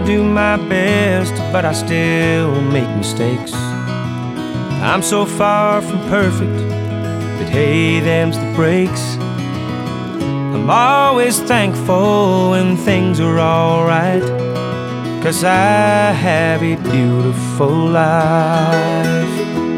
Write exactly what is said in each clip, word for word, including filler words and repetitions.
do my best, but I still make mistakes. I'm so far from perfect, but hey, them's the breaks. I'm always thankful when things are alright, 'cause I have a beautiful life.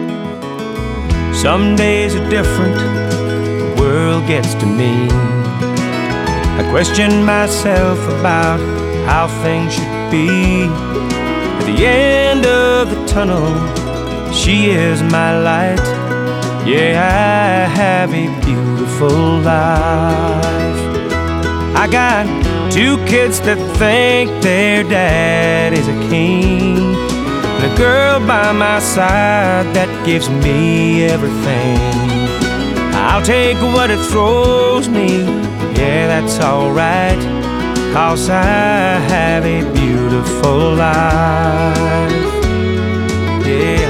Some days are different, the world gets to me. I question myself about how things should be. At the end of the tunnel, she is my light. Yeah, I have a beautiful life. I got two kids that think their dad is a king, and a girl by my side that gives me everything. I'll take what it throws me, yeah, that's alright, 'cause I have a beautiful life. Yeah.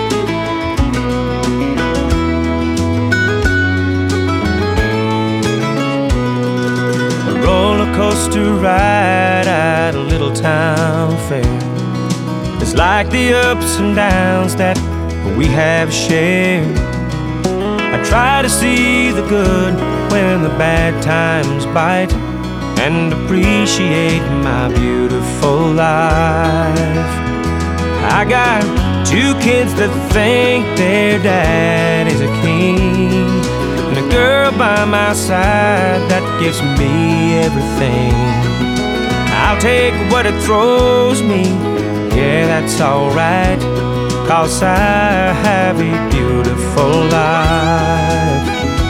A roller coaster ride at a little town fair. It's like the ups and downs that we have shared. I try to see the good when the bad times bite, and appreciate my beautiful life. I got two kids that think their dad is a king, and a girl by my side that gives me everything. I'll take what it throws me, yeah, that's alright, 'cause I have a beautiful life.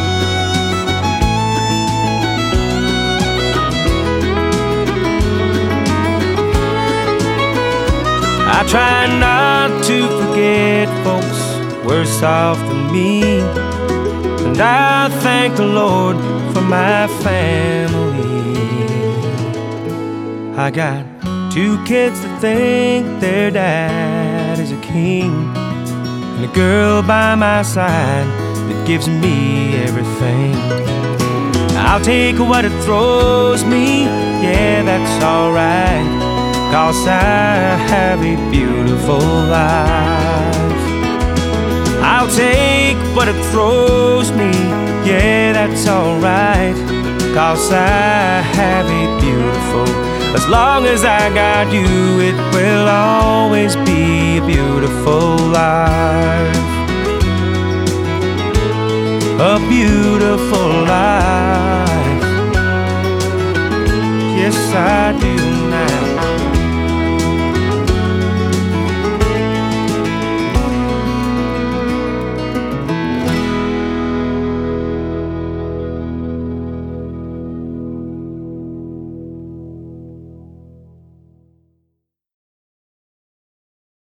I try not to forget folks worse off than me, and I thank the Lord for my family. I got two kids that think their dad is a king, and a girl by my side that gives me everything. I'll take what it throws me, yeah, that's alright, 'cause I have a beautiful life. I'll take what it throws me, yeah, that's alright, 'cause I have a beautiful. As long as I got you, it will always be a beautiful life. A beautiful life. Yes, I do.